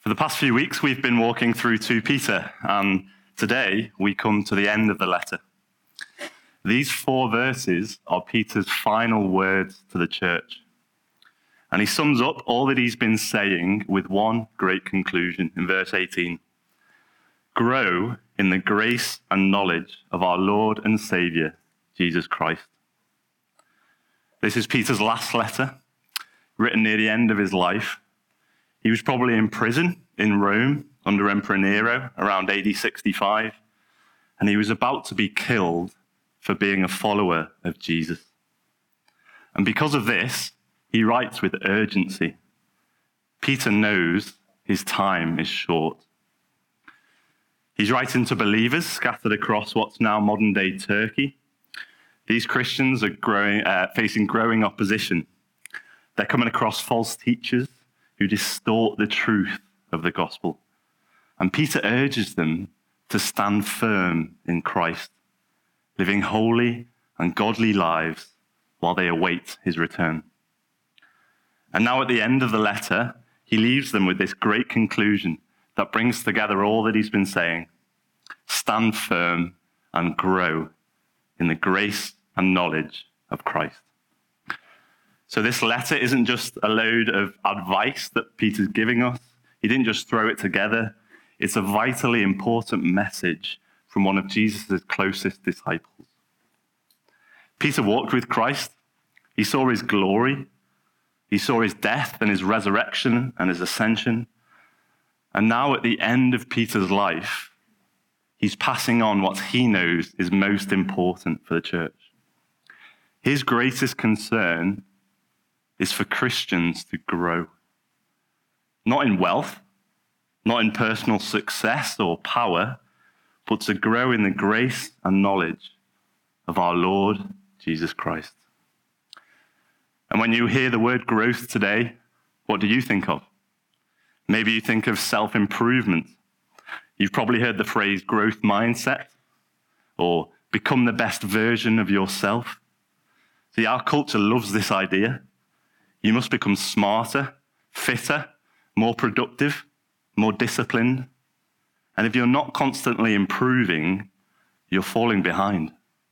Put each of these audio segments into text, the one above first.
For the past few weeks, we've been walking through 2 Peter, and today we come to the end of the letter. These 4 verses are Peter's final words to the church. And he sums up all that he's been saying with one great conclusion in verse 18. Grow in the grace and knowledge of our Lord and Saviour, Jesus Christ. This is Peter's last letter, written near the end of his life. He was probably in prison in Rome under Emperor Nero around AD 65, and he was about to be killed for being a follower of Jesus. And because of this, he writes with urgency. Peter knows his time is short. He's writing to believers scattered across what's now modern-day Turkey. These Christians are facing growing opposition. They're coming across false teachers who distort the truth of the gospel. And Peter urges them to stand firm in Christ, living holy and godly lives while they await his return. And now at the end of the letter, he leaves them with this great conclusion that brings together all that he's been saying. Stand firm and grow in the grace and knowledge of Christ. So this letter isn't just a load of advice that Peter's giving us. He didn't just throw it together. It's a vitally important message from one of Jesus' closest disciples. Peter walked with Christ. He saw his glory. He saw his death and his resurrection and his ascension. And now at the end of Peter's life, he's passing on what he knows is most important for the church. His greatest concern is for Christians to grow. Not in wealth, not in personal success or power, but to grow in the grace and knowledge of our Lord Jesus Christ. And when you hear the word growth today, what do you think of? Maybe you think of self-improvement. You've probably heard the phrase growth mindset or become the best version of yourself. See, our culture loves this idea. You must become smarter, fitter, more productive, more disciplined. And if you're not constantly improving, you're falling behind.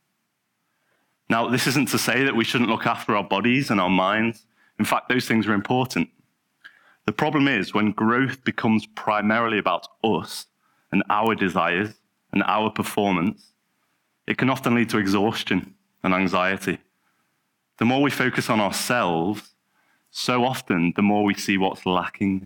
Now, this isn't to say that we shouldn't look after our bodies and our minds. In fact, those things are important. The problem is when growth becomes primarily about us and our desires and our performance, it can often lead to exhaustion and anxiety. The more we focus on ourselves, so often, the more we see what's lacking.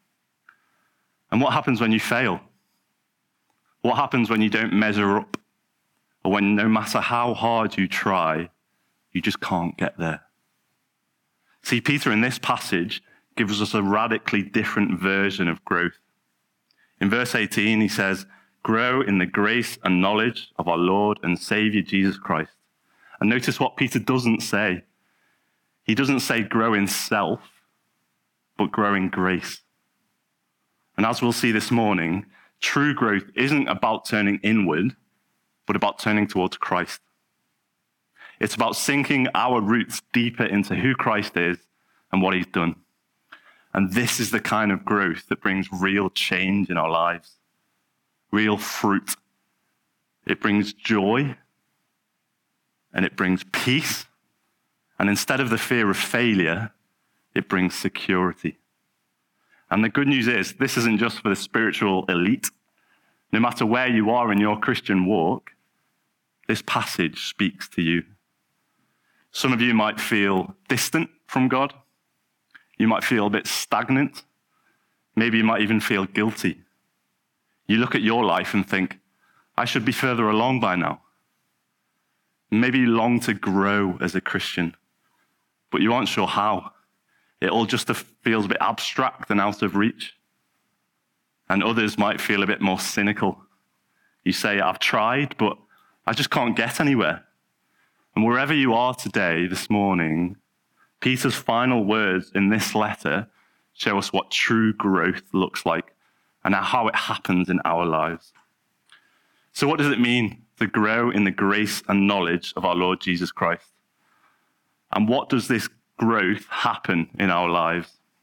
And what happens when you fail? What happens when you don't measure up? Or when no matter how hard you try, you just can't get there? See, Peter in this passage gives us a radically different version of growth. In verse 18, he says, grow in the grace and knowledge of our Lord and Saviour Jesus Christ. And notice what Peter doesn't say. He doesn't say grow in self, but grow in grace. And as we'll see this morning, true growth isn't about turning inward, but about turning towards Christ. It's about sinking our roots deeper into who Christ is and what he's done. And this is the kind of growth that brings real change in our lives, real fruit. It brings joy, and it brings peace. And instead of the fear of failure, it brings security. And the good news is, this isn't just for the spiritual elite. No matter where you are in your Christian walk, this passage speaks to you. Some of you might feel distant from God. You might feel a bit stagnant. Maybe you might even feel guilty. You look at your life and think, I should be further along by now. Maybe you long to grow as a Christian, but you aren't sure how. It all just feels a bit abstract and out of reach. And others might feel a bit more cynical. You say, I've tried, but I just can't get anywhere. And wherever you are today, this morning, Peter's final words in this letter show us what true growth looks like and how it happens in our lives. So what does it mean to grow in the grace and knowledge of our Lord Jesus Christ? And what does this growth happen in our lives?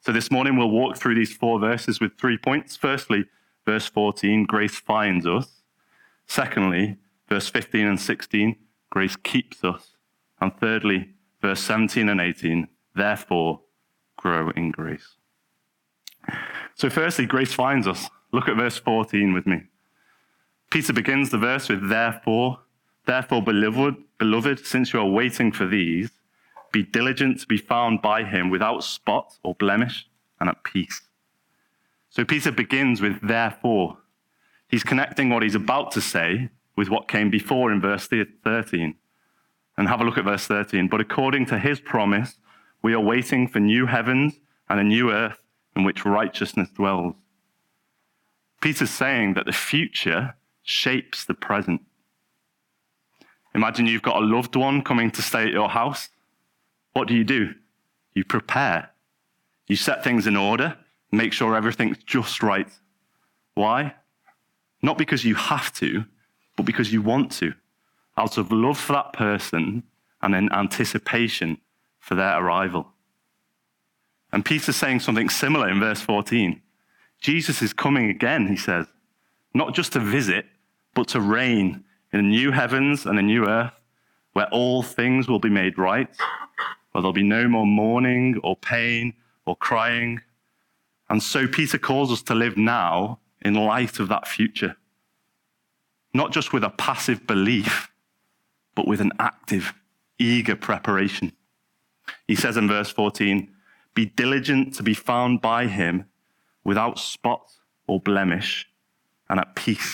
So this morning we'll walk through these 4 verses with 3 points. Firstly, verse 14, grace finds us. Secondly, verse 15 and 16, grace keeps us. And thirdly, verse 17 and 18, therefore grow in grace. So firstly, grace finds us. Look at verse 14 with me. Peter begins the verse with therefore, beloved, since you are waiting for these, be diligent to be found by him without spot or blemish and at peace. So Peter begins with therefore. He's connecting what he's about to say with what came before in verse 13. And have a look at verse 13. But according to his promise, we are waiting for new heavens and a new earth in which righteousness dwells. Peter's saying that the future shapes the present. Imagine you've got a loved one coming to stay at your house. What do? You prepare. You set things in order, make sure everything's just right. Why? Not because you have to, but because you want to, out of love for that person and in anticipation for their arrival. And Peter's saying something similar in verse 14. Jesus is coming again, he says, not just to visit, but to reign in a new heavens and a new earth where all things will be made right, where there'll be no more mourning or pain or crying. And so Peter calls us to live now in light of that future, not just with a passive belief, but with an active, eager preparation. He says in verse 14, be diligent to be found by him without spot or blemish and at peace.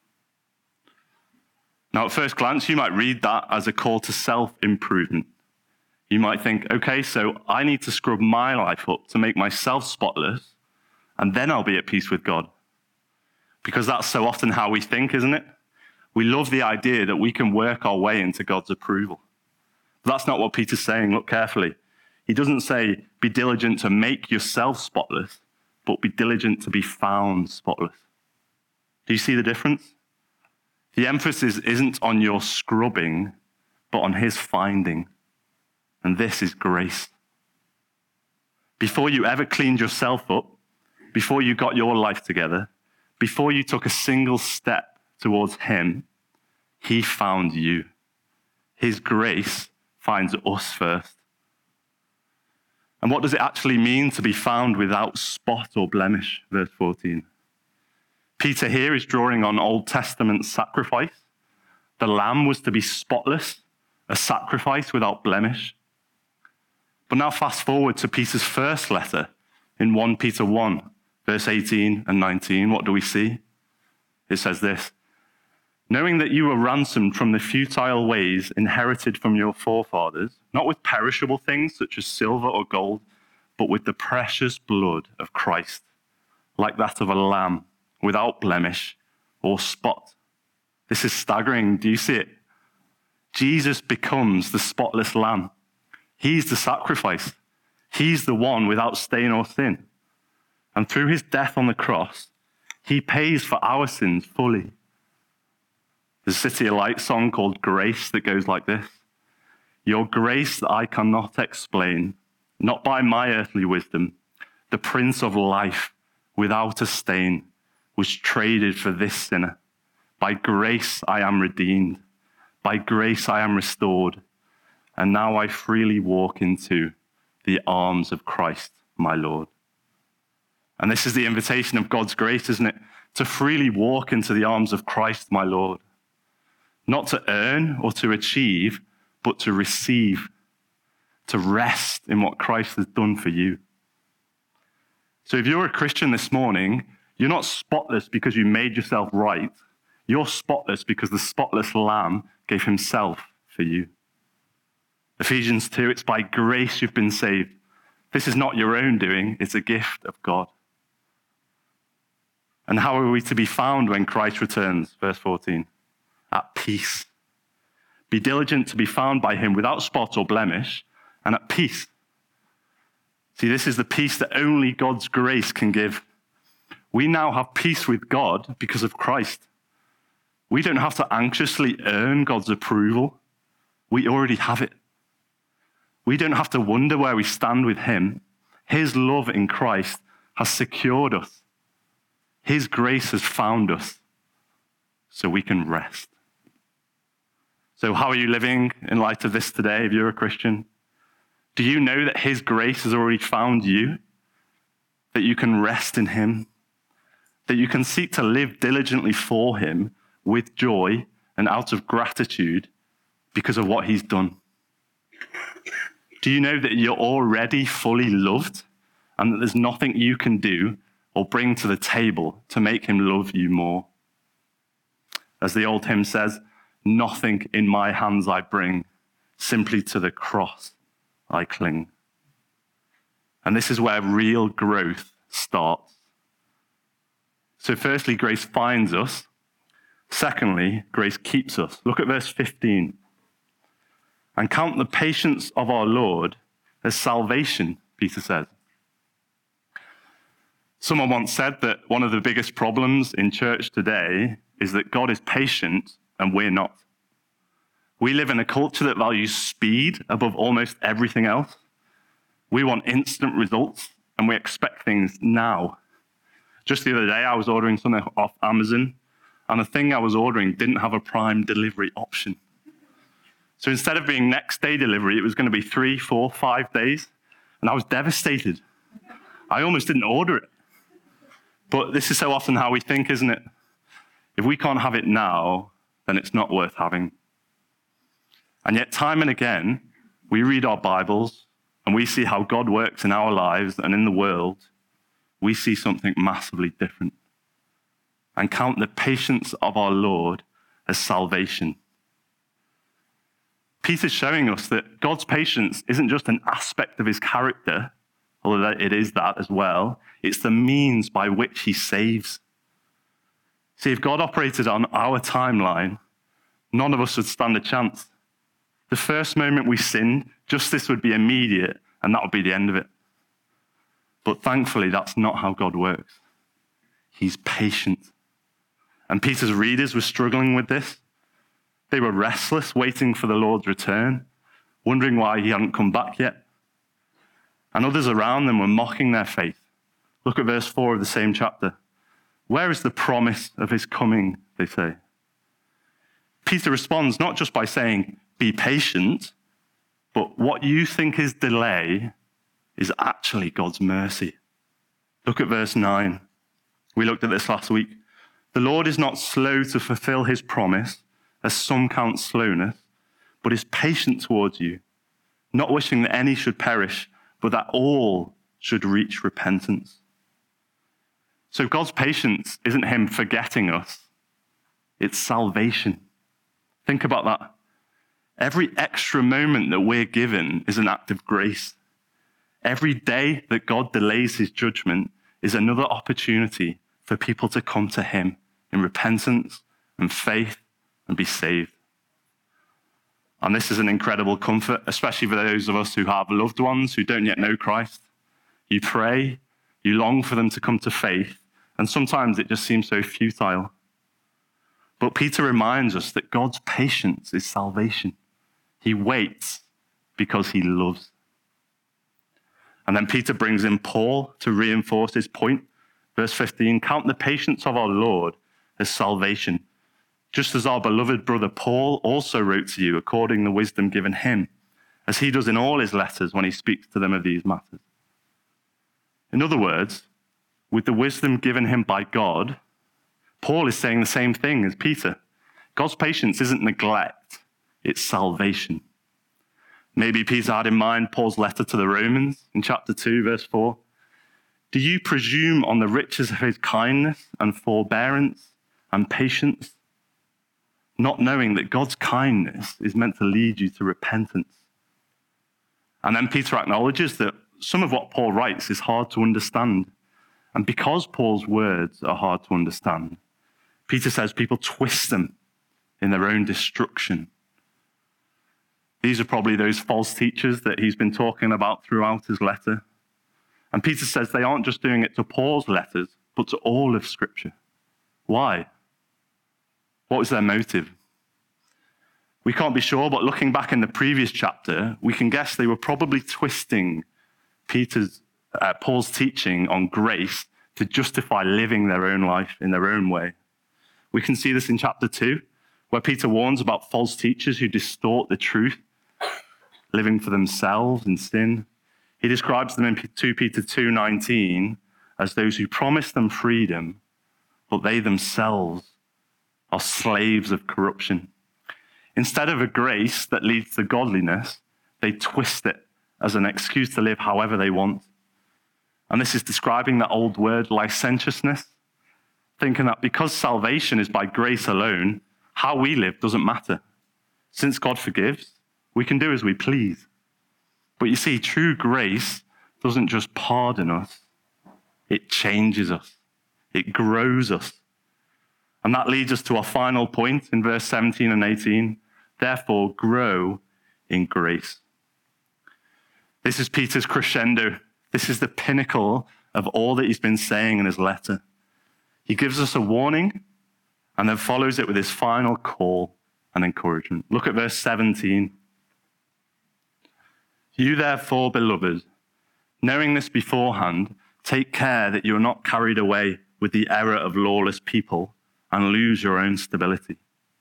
Now, at first glance, you might read that as a call to self-improvement. You might think, okay, so I need to scrub my life up to make myself spotless, and then I'll be at peace with God. Because that's so often how we think, isn't it? We love the idea that we can work our way into God's approval. But that's not what Peter's saying. Look carefully. He doesn't say, be diligent to make yourself spotless, but be diligent to be found spotless. Do you see the difference? The emphasis isn't on your scrubbing, but on his finding. And this is grace. Before you ever cleaned yourself up, before you got your life together, before you took a single step towards him, he found you. His grace finds us first. And what does it actually mean to be found without spot or blemish? Verse 14. Peter here is drawing on Old Testament sacrifice. The lamb was to be spotless, a sacrifice without blemish. But now fast forward to Peter's first letter in 1 Peter 1, verse 18 and 19. What do we see? It says this, knowing that you were ransomed from the futile ways inherited from your forefathers, not with perishable things such as silver or gold, but with the precious blood of Christ, like that of a lamb, without blemish or spot. This is staggering. Do you see it? Jesus becomes the spotless lamb. He's the sacrifice. He's the one without stain or sin. And through his death on the cross, he pays for our sins fully. There's a City of Light song called Grace that goes like this. Your grace that I cannot explain, not by my earthly wisdom, the Prince of Life without a stain was traded for this sinner. By grace I am redeemed. By grace I am restored. And now I freely walk into the arms of Christ, my Lord. And this is the invitation of God's grace, isn't it? To freely walk into the arms of Christ, my Lord. Not to earn or to achieve, but to receive, to rest in what Christ has done for you. So if you're a Christian this morning, you're not spotless because you made yourself right. You're spotless because the spotless Lamb gave himself for you. Ephesians 2, it's by grace you've been saved. This is not your own doing, it's a gift of God. And how are we to be found when Christ returns? Verse 14, at peace. Be diligent to be found by him without spot or blemish and at peace. See, this is the peace that only God's grace can give. We now have peace with God because of Christ. We don't have to anxiously earn God's approval. We already have it. We don't have to wonder where we stand with him. His love in Christ has secured us. His grace has found us so we can rest. So how are you living in light of this today if you're a Christian? Do you know that his grace has already found you? That you can rest in him? That you can seek to live diligently for him with joy and out of gratitude because of what he's done? Do you know that you're already fully loved and that there's nothing you can do or bring to the table to make him love you more? As the old hymn says, nothing in my hands I bring, simply to the cross I cling. And this is where real growth starts. So firstly, grace finds us. Secondly, grace keeps us. Look at verse 15. And count the patience of our Lord as salvation, Peter says. Someone once said that one of the biggest problems in church today is that God is patient and we're not. We live in a culture that values speed above almost everything else. We want instant results and we expect things now. Just the other day, I was ordering something off Amazon, and the thing I was ordering didn't have a prime delivery option. So instead of being next day delivery, it was going to be 3, 4, 5 days, and I was devastated. I almost didn't order it. But this is so often how we think, isn't it? If we can't have it now, then it's not worth having. And yet, time and again, we read our Bibles and we see how God works in our lives and in the world. We see something massively different. And count the patience of our Lord as salvation. Peter's showing us that God's patience isn't just an aspect of his character, although it is that as well. It's the means by which he saves. See, if God operated on our timeline, none of us would stand a chance. The first moment we sinned, justice would be immediate, and that would be the end of it. But thankfully, that's not how God works. He's patient. And Peter's readers were struggling with this. They were restless, waiting for the Lord's return, wondering why he hadn't come back yet. And others around them were mocking their faith. Look at verse 4 of the same chapter. Where is the promise of his coming, they say. Peter responds not just by saying, be patient, but what you think is delay is actually God's mercy. Look at verse 9. We looked at this last week. The Lord is not slow to fulfill his promise, as some count slowness, but is patient towards you, not wishing that any should perish, but that all should reach repentance. So God's patience isn't him forgetting us. It's salvation. Think about that. Every extra moment that we're given is an act of grace. Every day that God delays his judgment is another opportunity for people to come to him in repentance and faith and be saved. And this is an incredible comfort, especially for those of us who have loved ones who don't yet know Christ. You pray, you long for them to come to faith, and sometimes it just seems so futile. But Peter reminds us that God's patience is salvation. He waits because he loves. And then Peter brings in Paul to reinforce his point. Verse 15, count the patience of our Lord as salvation, just as our beloved brother Paul also wrote to you according to the wisdom given him, as he does in all his letters when he speaks to them of these matters. In other words, with the wisdom given him by God, Paul is saying the same thing as Peter. God's patience isn't neglect, it's salvation. Maybe Peter had in mind Paul's letter to the Romans in chapter 2, verse 4. Do you presume on the riches of his kindness and forbearance and patience, not knowing that God's kindness is meant to lead you to repentance? And then Peter acknowledges that some of what Paul writes is hard to understand. And because Paul's words are hard to understand, Peter says people twist them in their own destruction. These are probably those false teachers that he's been talking about throughout his letter. And Peter says they aren't just doing it to Paul's letters, but to all of Scripture. Why? What was their motive? We can't be sure, but looking back in the previous chapter, we can guess they were probably twisting Peter's Paul's teaching on grace to justify living their own life in their own way. We can see this in chapter 2, where Peter warns about false teachers who distort the truth, living for themselves in sin. He describes them in 2 Peter 2:19 as those who promise them freedom, but they themselves are slaves of corruption. Instead of a grace that leads to godliness, they twist it as an excuse to live however they want. And this is describing that old word, licentiousness, thinking that because salvation is by grace alone, how we live doesn't matter. Since God forgives, we can do as we please. But you see, true grace doesn't just pardon us, it changes us, it grows us. And that leads us to our final point in verse 17 and 18. Therefore, grow in grace. This is Peter's crescendo. This is the pinnacle of all that he's been saying in his letter. He gives us a warning and then follows it with his final call and encouragement. Look at verse 17. You therefore, beloved, knowing this beforehand, take care that you are not carried away with the error of lawless people and lose your own stability.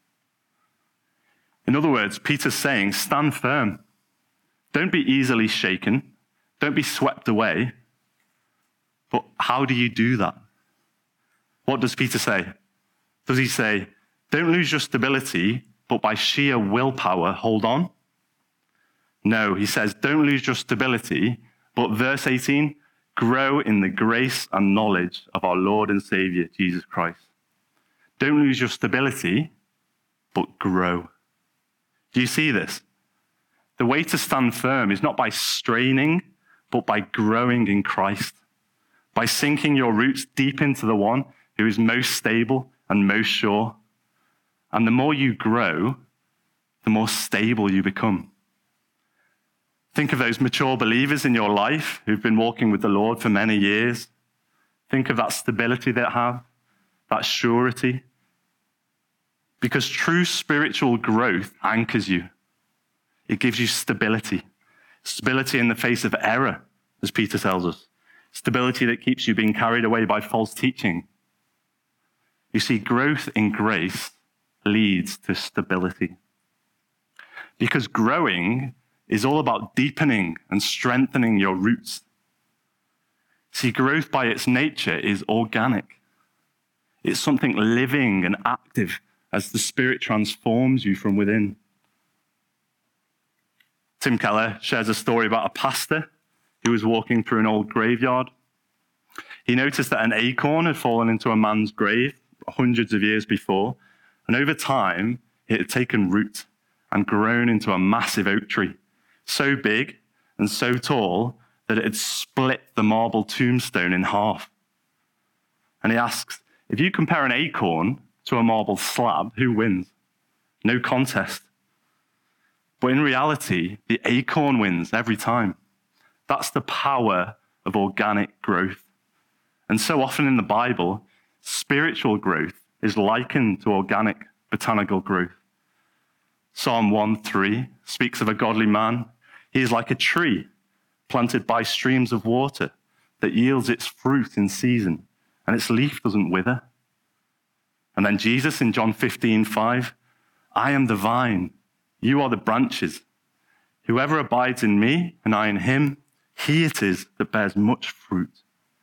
In other words, Peter's saying, stand firm. Don't be easily shaken. Don't be swept away. But how do you do that? What does Peter say? Does he say, don't lose your stability, but by sheer willpower, hold on? No, he says, don't lose your stability, but verse 18, grow in the grace and knowledge of our Lord and Savior, Jesus Christ. Don't lose your stability, but grow. Do you see this? The way to stand firm is not by straining, but by growing in Christ, by sinking your roots deep into the one who is most stable and most sure. And the more you grow, the more stable you become. Think of those mature believers in your life who've been walking with the Lord for many years. Think of that stability they have, that surety. Because true spiritual growth anchors you. It gives you stability. Stability in the face of error, as Peter tells us. Stability that keeps you being carried away by false teaching. You see, growth in grace leads to stability. Because growing is all about deepening and strengthening your roots. See, growth by its nature is organic. It's something living and active as the Spirit transforms you from within. Tim Keller shares a story about a pastor who was walking through an old graveyard. He noticed that an acorn had fallen into a man's grave hundreds of years before, and over time, it had taken root and grown into a massive oak tree, so big and so tall that it had split the marble tombstone in half. And he asks, if you compare an acorn to a marble slab, who wins? No contest. But in reality, the acorn wins every time. That's the power of organic growth. And so often in the Bible, spiritual growth is likened to organic botanical growth. Psalm 1:3 speaks of a godly man. He is like a tree planted by streams of water that yields its fruit in season, and its leaf doesn't wither. And then Jesus in John 15:5, I am the vine, you are the branches. Whoever abides in me and I in him, he it is that bears much fruit.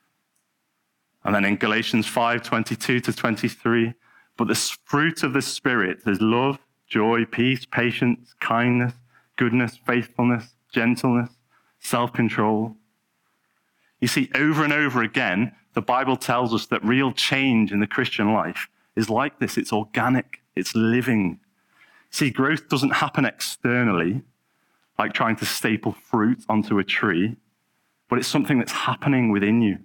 And then in Galatians 5:22-23, but the fruit of the Spirit is love, joy, peace, patience, kindness, goodness, faithfulness, gentleness, self-control. You see, over and over again, the Bible tells us that real change in the Christian life is like this. It's organic, it's living. See, growth doesn't happen externally, like trying to staple fruit onto a tree, but it's something that's happening within you.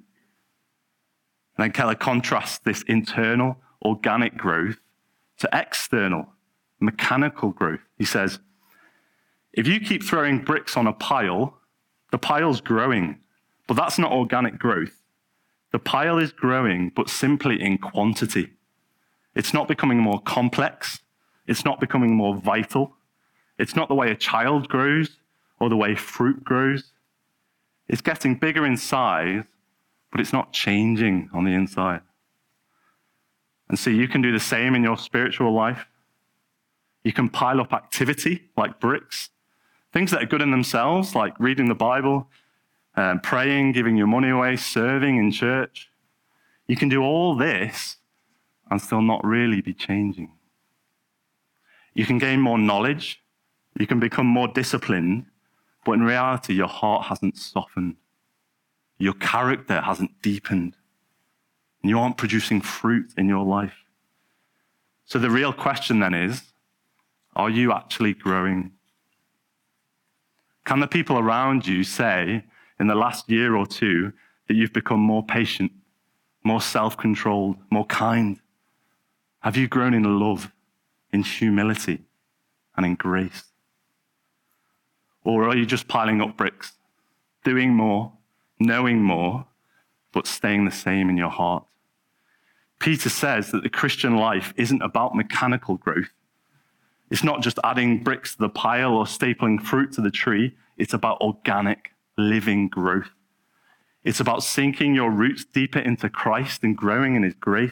And then Keller contrasts this internal, organic growth to external, mechanical growth. He says, if you keep throwing bricks on a pile, the pile's growing, but that's not organic growth. The pile is growing, but simply in quantity. It's not becoming more complex. It's not becoming more vital. It's not the way a child grows or the way fruit grows. It's getting bigger in size, but it's not changing on the inside. And so you can do the same in your spiritual life. You can pile up activity like bricks, things that are good in themselves, like reading the Bible, praying, giving your money away, serving in church. You can do all this and still not really be changing. You can gain more knowledge. You can become more disciplined, but in reality, your heart hasn't softened. Your character hasn't deepened. And you aren't producing fruit in your life. So the real question then is, are you actually growing? Can the people around you say in the last year or two that you've become more patient, more self-controlled, more kind? Have you grown in love, in humility, and in grace? Or are you just piling up bricks, doing more, knowing more, but staying the same in your heart? Peter says that the Christian life isn't about mechanical growth. It's not just adding bricks to the pile or stapling fruit to the tree. It's about organic, living growth. It's about sinking your roots deeper into Christ and growing in his grace.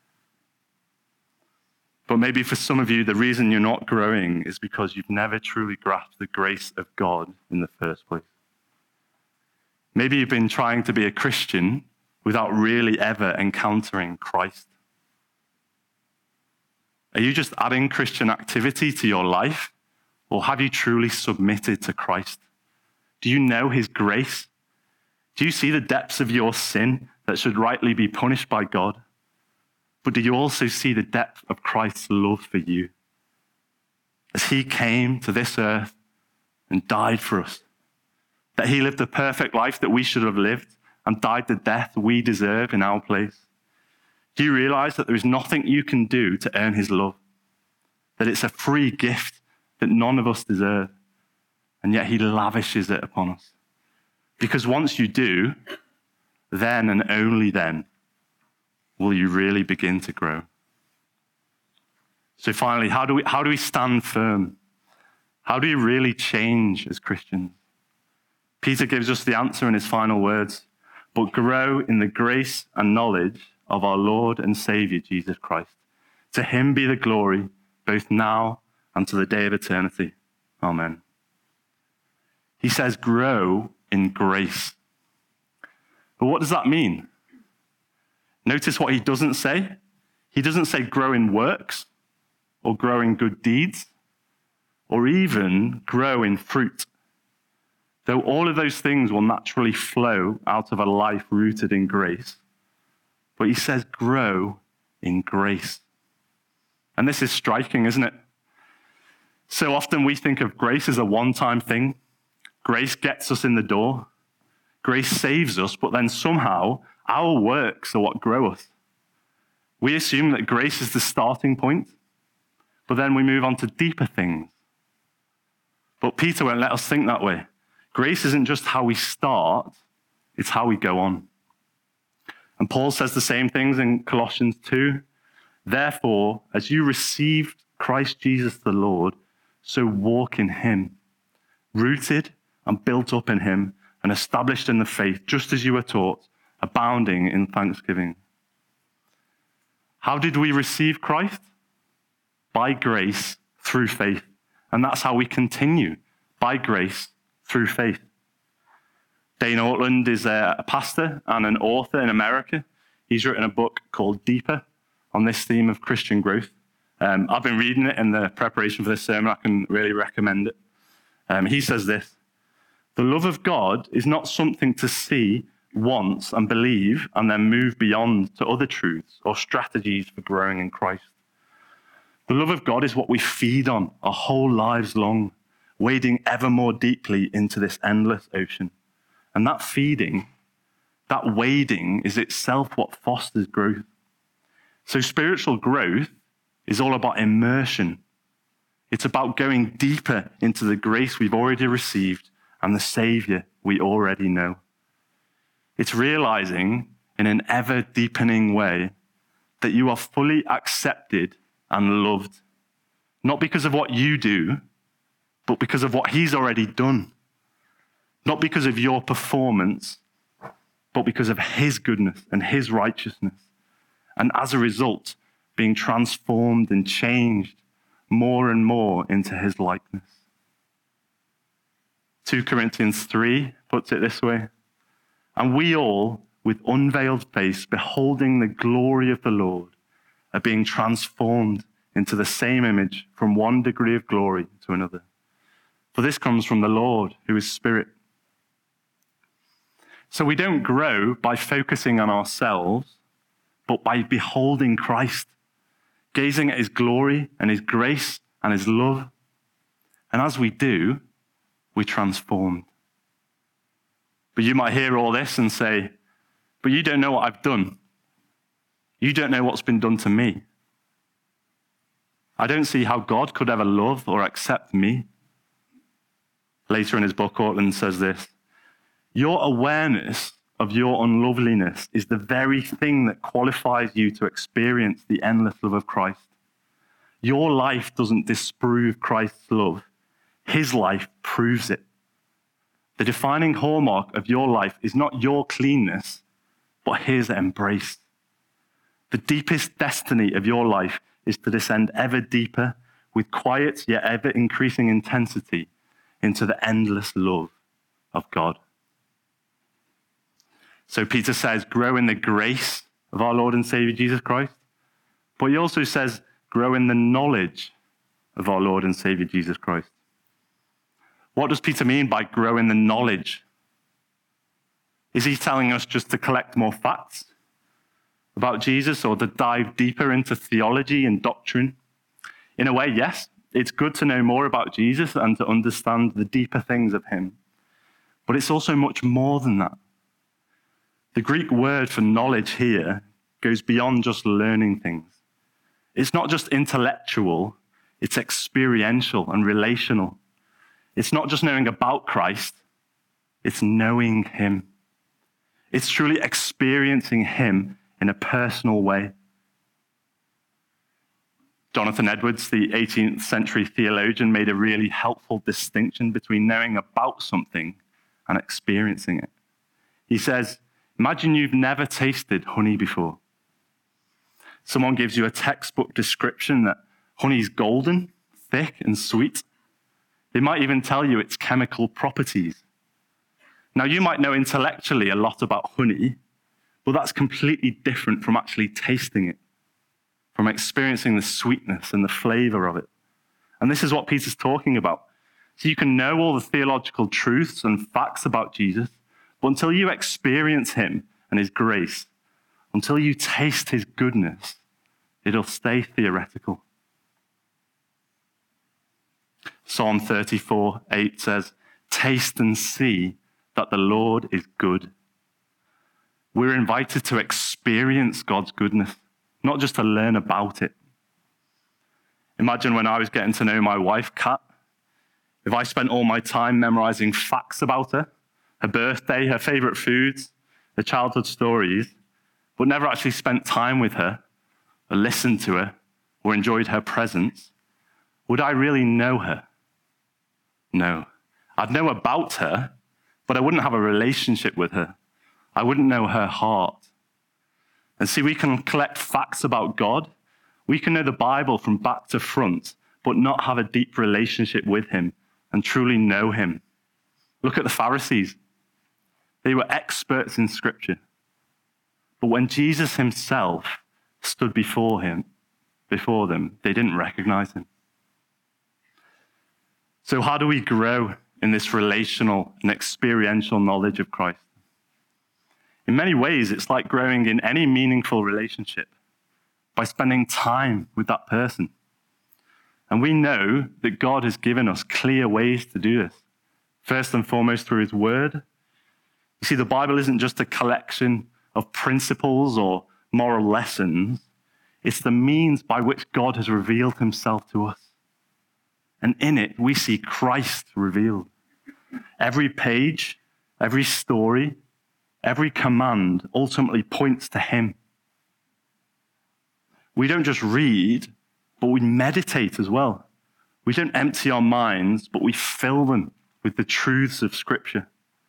But maybe for some of you, the reason you're not growing is because you've never truly grasped the grace of God in the first place. Maybe you've been trying to be a Christian without really ever encountering Christ. Are you just adding Christian activity to your life, or have you truly submitted to Christ? Do you know his grace? Do you see the depths of your sin that should rightly be punished by God? But do you also see the depth of Christ's love for you? As he came to this earth and died for us, that he lived the perfect life that we should have lived and died the death we deserve in our place. Do you realize that there is nothing you can do to earn his love? That it's a free gift that none of us deserve, and yet he lavishes it upon us. Because once you do, then and only then will you really begin to grow. So finally, how do we stand firm? How do we really change as Christians? Peter gives us the answer in his final words, but grow in the grace and knowledge of our Lord and Savior, Jesus Christ. To him be the glory, both now and to the day of eternity. Amen. He says, grow in grace. But what does that mean? Notice what he doesn't say. He doesn't say grow in works or grow in good deeds or even grow in fruit. Though all of those things will naturally flow out of a life rooted in grace. But he says grow in grace. And this is striking, isn't it? So often we think of grace as a one-time thing. Grace gets us in the door. Grace saves us, but then somehow our works are what grow us. We assume that grace is the starting point, but then we move on to deeper things. But Peter won't let us think that way. Grace isn't just how we start, it's how we go on. And Paul says the same things in Colossians 2. Therefore, as you received Christ Jesus the Lord, so walk in him, rooted and built up in him and established in the faith, just as you were taught, abounding in thanksgiving. How did we receive Christ? By grace through faith. And that's how we continue, by grace through faith. Dane Ortland is a pastor and an author in America. He's written a book called Deeper on this theme of Christian growth. I've been reading it in the preparation for this sermon. I can really recommend it. He says this: the love of God is not something to see once and believe and then move beyond to other truths or strategies for growing in Christ. The love of God is what we feed on our whole lives long, wading ever more deeply into this endless ocean. And that feeding, that wading, is itself what fosters growth. So spiritual growth is all about immersion. It's about going deeper into the grace we've already received and the Savior we already know. It's realizing in an ever deepening way that you are fully accepted and loved, not because of what you do, but because of what he's already done. not because of your performance, but because of his goodness and his righteousness. And as a result, being transformed and changed more and more into his likeness. 2 Corinthians 3 puts it this way, and we all, with unveiled face, beholding the glory of the Lord, are being transformed into the same image from one degree of glory to another. For this comes from the Lord, who is Spirit. So we don't grow by focusing on ourselves, but by beholding Christ, gazing at his glory and his grace and his love. And as we do, we're transformed. But you might hear all this and say, but you don't know what I've done. You don't know what's been done to me. I don't see how God could ever love or accept me. Later in his book, Ortlund says this, your awareness of your unloveliness is the very thing that qualifies you to experience the endless love of Christ. Your life doesn't disprove Christ's love. His life proves it. The defining hallmark of your life is not your cleanness, but his embrace. The deepest destiny of your life is to descend ever deeper with quiet yet ever increasing intensity into the endless love of God. So Peter says, grow in the grace of our Lord and Savior Jesus Christ. But he also says, grow in the knowledge of our Lord and Savior Jesus Christ. What does Peter mean by grow in the knowledge? Is he telling us just to collect more facts about Jesus or to dive deeper into theology and doctrine? In a way, yes, it's good to know more about Jesus and to understand the deeper things of him. But it's also much more than that. The Greek word for knowledge here goes beyond just learning things. It's not just intellectual, it's experiential and relational. It's not just knowing about Christ, it's knowing him. It's truly experiencing him in a personal way. Jonathan Edwards, the 18th century theologian, made a really helpful distinction between knowing about something and experiencing it. He says, imagine you've never tasted honey before. Someone gives you a textbook description that honey's golden, thick, and sweet. They might even tell you its chemical properties. Now, you might know intellectually a lot about honey, but that's completely different from actually tasting it, from experiencing the sweetness and the flavor of it. And this is what Peter's talking about. So you can know all the theological truths and facts about Jesus, but until you experience him and his grace, until you taste his goodness, it'll stay theoretical. Psalm 34:8 says, taste and see that the Lord is good. We're invited to experience God's goodness, not just to learn about it. Imagine when I was getting to know my wife, Kat, if I spent all my time memorizing facts about her, her birthday, her favorite foods, her childhood stories, but never actually spent time with her, or listened to her, or enjoyed her presence, would I really know her? No. I'd know about her, but I wouldn't have a relationship with her. I wouldn't know her heart. And see, we can collect facts about God. We can know the Bible from back to front, but not have a deep relationship with him and truly know him. Look at the Pharisees. They were experts in Scripture. But when Jesus himself stood before them, they didn't recognize him. So how do we grow in this relational and experiential knowledge of Christ? In many ways, it's like growing in any meaningful relationship by spending time with that person. And we know that God has given us clear ways to do this. First and foremost, through his word. You see, the Bible isn't just a collection of principles or moral lessons. It's the means by which God has revealed himself to us. And in it, we see Christ revealed. Every page, every story, every command ultimately points to him. We don't just read, but we meditate as well. We don't empty our minds, but we fill them with the truths of Scripture.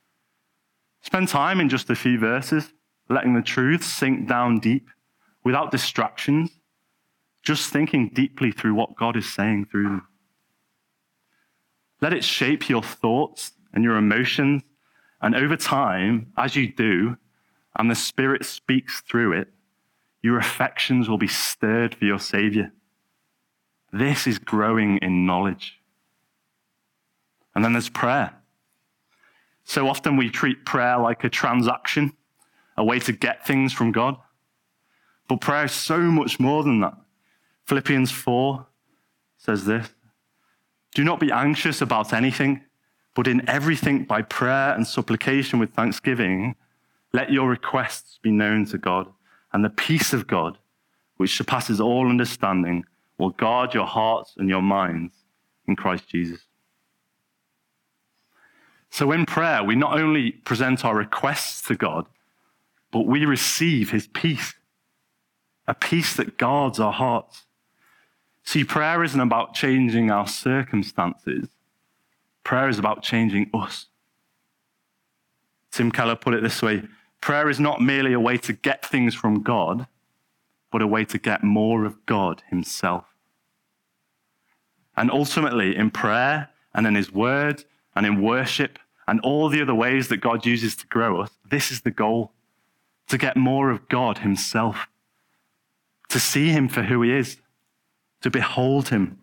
Spend time in just a few verses, letting the truth sink down deep, without distractions, just thinking deeply through what God is saying through them. Let it shape your thoughts and your emotions, and over time, as you do, and the Spirit speaks through it, your affections will be stirred for your Savior. This is growing in knowledge. And then there's prayer. So often we treat prayer like a transaction, a way to get things from God. But prayer is so much more than that. Philippians 4 says this: "Do not be anxious about anything, but in everything by prayer and supplication with thanksgiving, let your requests be known to God, and the peace of God, which surpasses all understanding, will guard your hearts and your minds in Christ Jesus." So in prayer, we not only present our requests to God, but we receive his peace, a peace that guards our hearts. See, prayer isn't about changing our circumstances. Prayer is about changing us. Tim Keller put it this way: prayer is not merely a way to get things from God, but a way to get more of God himself. And ultimately, in prayer and in his word and in worship and all the other ways that God uses to grow us, this is the goal: to get more of God himself, to see him for who he is, to behold him.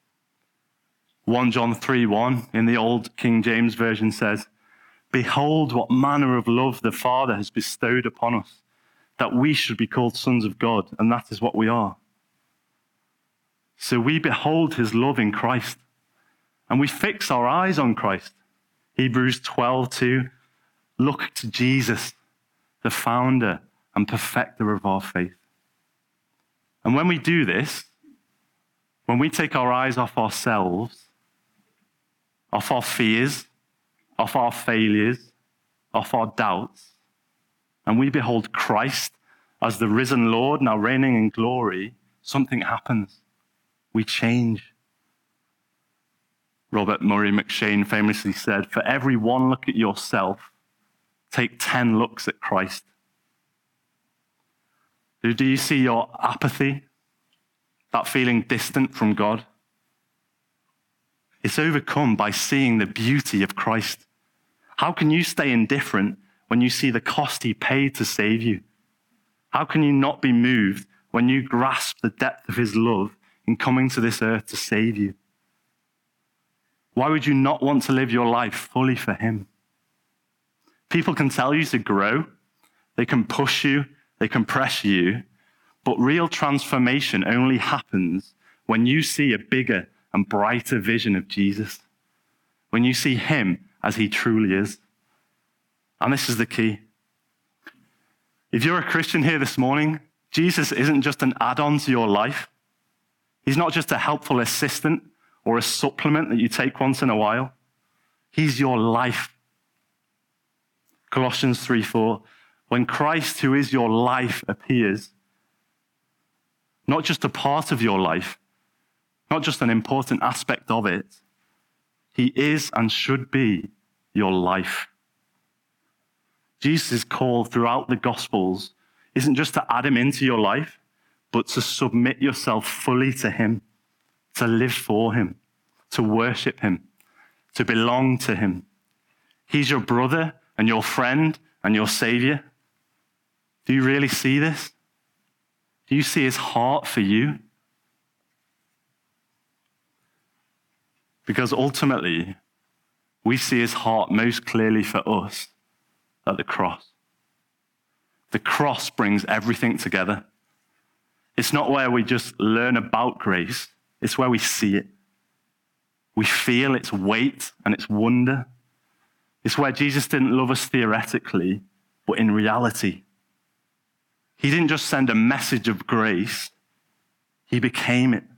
1 John 3:1 in the old King James Version says, "Behold what manner of love the Father has bestowed upon us, that we should be called sons of God," and that is what we are. So we behold his love in Christ, and we fix our eyes on Christ. Hebrews 12:2, look to Jesus, the founder and perfecter of our faith. And when we do this, when we take our eyes off ourselves, off our fears, off our failures, off our doubts, and we behold Christ as the risen Lord now reigning in glory, something happens. We change. Robert Murray McCheyne famously said, "For every one look at yourself, take 10 looks at Christ." Do you see your apathy, that feeling distant from God? It's overcome by seeing the beauty of Christ. How can you stay indifferent when you see the cost he paid to save you? How can you not be moved when you grasp the depth of his love in coming to this earth to save you? Why would you not want to live your life fully for him? People can tell you to grow, they can push you, they can pressure you, but real transformation only happens when you see a bigger and brighter vision of Jesus, when you see him as he truly is. And this is the key. If you're a Christian here this morning, Jesus isn't just an add-on to your life. He's not just a helpful assistant or a supplement that you take once in a while. He's your life. Colossians 3:4, when Christ, who is your life, appears, not just a part of your life, not just an important aspect of it, he is and should be your life. Jesus' call throughout the Gospels isn't just to add him into your life, but to submit yourself fully to him, to live for him, to worship him, to belong to him. He's your brother and your friend and your savior. Do you really see this? Do you see his heart for you? Because ultimately, we see his heart most clearly for us at the cross. The cross brings everything together. It's not where we just learn about grace, it's where we see it. We feel its weight and its wonder. It's where Jesus didn't love us theoretically, but in reality. He didn't just send a message of grace, he became it.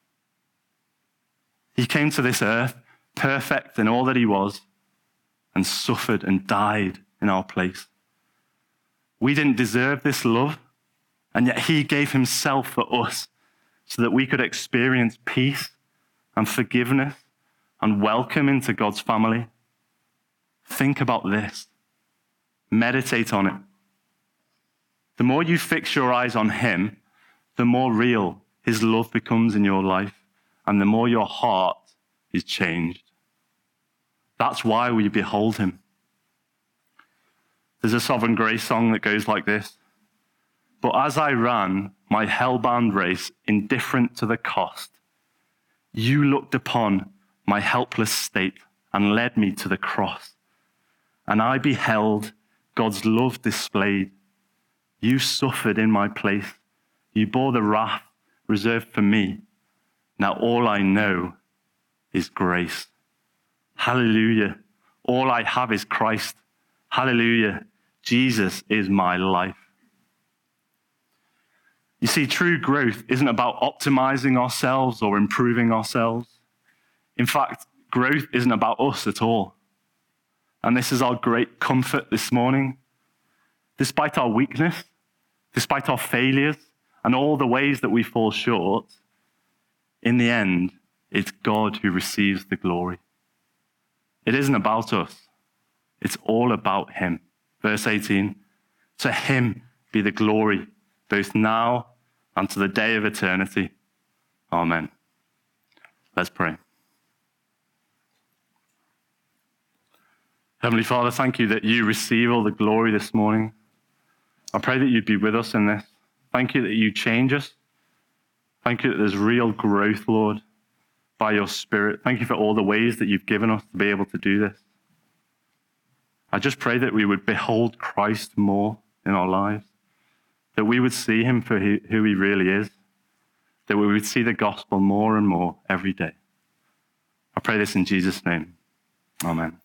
He came to this earth, perfect in all that he was, and suffered and died in our place. We didn't deserve this love, and yet he gave himself for us so that we could experience peace and forgiveness and welcome into God's family. Think about this. Meditate on it. The more you fix your eyes on him, the more real his love becomes in your life, and the more your heart is changed. That's why we behold him. There's a Sovereign Grace song that goes like this. But as I ran my hell-bound race, indifferent to the cost, you looked upon my helpless state and led me to the cross. And I beheld God's love displayed. You suffered in my place. You bore the wrath reserved for me. Now all I know is grace. Hallelujah. All I have is Christ. Hallelujah. Jesus is my life. You see, true growth isn't about optimizing ourselves or improving ourselves. In fact, growth isn't about us at all. And this is our great comfort this morning. Despite our weakness, despite our failures, and all the ways that we fall short, in the end, it's God who receives the glory. It isn't about us. It's all about him. Verse 18, to him be the glory, both now and to the day of eternity. Amen. Let's pray. Heavenly Father, thank you that you receive all the glory this morning. I pray that you'd be with us in this. Thank you that you change us. Thank you that there's real growth, Lord, by your Spirit. Thank you for all the ways that you've given us to be able to do this. I just pray that we would behold Christ more in our lives, that we would see him for who he really is, that we would see the gospel more and more every day. I pray this in Jesus' name. Amen.